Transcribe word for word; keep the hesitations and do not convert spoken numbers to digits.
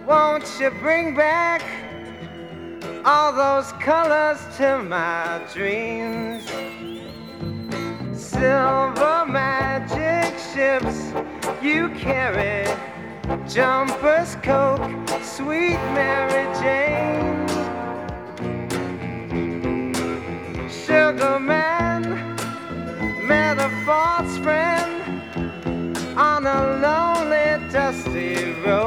won't you bring back all those colors to my dreams? Silver magic ships you carry, jumpers, Coke, sweet Mary Jane. Sugar man met a false friend.